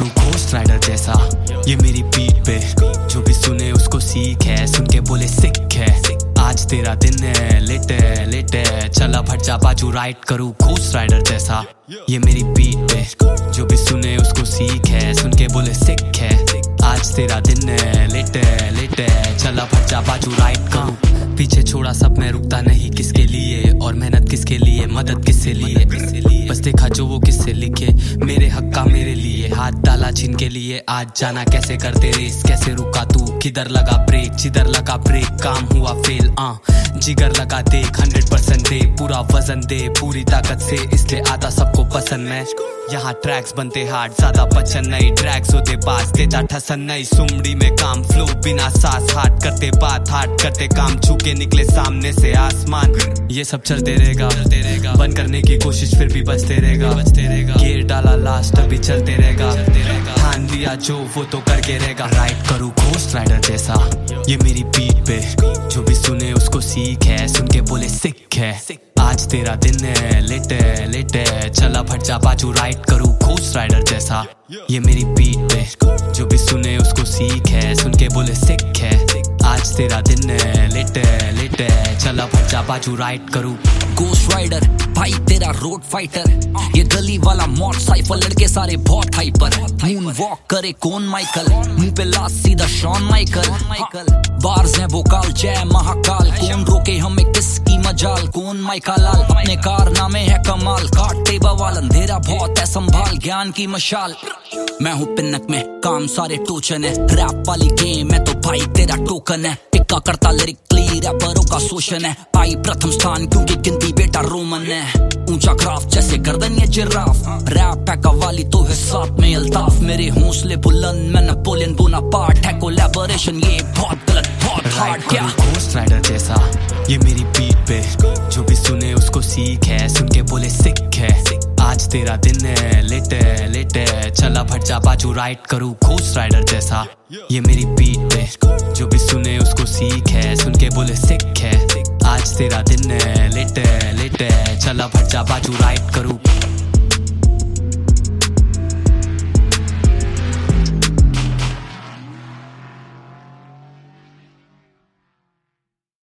करूँ ghost rider जैसा, ये मेरी बीट पे जो भी सुने उसको सीख है, सुन के बोले सिक है। आज तेरा दिन है, लेट है लेट है, चला भट जा बाजू राइड करूँ घोस्ट राइडर जैसा, ये मेरी बीट पे जो भी सुने उसको सीख है, सुन के बोले सिक है। आज तेरा दिन है, लेट है, चला भट जा बाजू राइड करूँ। पीछे छोड़ा सब मैं रुकता नहीं किसके लिए, और मेहनत किसके लिए, मदद किससे लिए, बस देखा जो वो किससे लिखे, मेरे हक का मेरे लिए, हाथ डाला जिनके लिए। आज जाना कैसे करते रेस, कैसे रुका तू, किधर लगा ब्रेक, जिधर लगा ब्रेक, काम हुआ फेल। जिगर लगा देख 100% दे, पूरा वजन दे पूरी ताकत से, इसलिए आता सबको पसंद। मैं यहाँ ट्रैक्स बनते हार्ड, ज्यादा बचन नहीं, ट्रैक्स होते बास, देता ठसन नहीं। सुमड़ी में काम फ्लो बिना सांस, हार्ड करते बात, हार्ड करते काम, छूके निकले सामने से आसमान। ये सब चलते रहेगा, बंद करने की कोशिश फिर भी बचते रहेगा। गियर डाला लास्ट अभी चलते रहेगा, ठान लिया जो वो तो करके रहेगा। राइड करूँ घोस्ट राइडर जैसा, ये मेरी बीट पे जो भी सुने उसको सीख है, सुन के बोले सिक है। आज तेरा दिन है, लेट है, चला भट जा बाजू राइड करूँ घोस्ट राइडर जैसा, ये मेरी बीट पे जो भी सुने उसको सीख है, सुन के बोले सिक है। आज तेरा दिन है, लेट है, चला भट जा बाजू राइड करूँ घोस्ट राइडर भाई तेरा रोड फाइटर, ये गली वाला मोटरसाइकिल, लड़के सारे बहुत हाइपर। मून वॉक करे कौन माइकल, मुंह पे लास्ट सीधा शॉन माइकल। बार्स हैं वोकाल जय महाकाल, कौन रोके हमें किसकी मजाल, कौन माइका लाल, अपने कारनामे है कमाल। काटते बवाल अंधेरा बहुत है संभाल, ज्ञान की मशाल। मैं हूँ पिनक में काम सारे टोचन है, रैप वाली गेम है तो भाई तेरा टोकन है। टिक्का करता लिरिकली रैपरों का शोषण है, पाई प्रथम स्थान क्योंकि गिनती बेटा रोमन है। ऊंचा क्राफ्ट जैसे गर्दन या जिराफ, रैप है कवाली तो है साथ में अल्ताफ। मेरे हौसले बुलंद मैं नेपोलियन बोनापार्ट है, कोलैबोरेशन ये बहुत गलत बहुत हार्ड। क्या घोस्ट राइडर जैसा, ये मेरी बीट पे जो भी सुने उसको सीख है, सुन के बोले सिक है। आज तेरा दिन है, लेट है, चला भट जा बाजू राइड करूँ घोस्ट राइडर जैसा, ये मेरी बीट पे जो भी सुने उसको सीख है, सुन के बोले सिक है। आज तेरा दिन है, लेट है, चला भट जा बाजू राइड करूँ।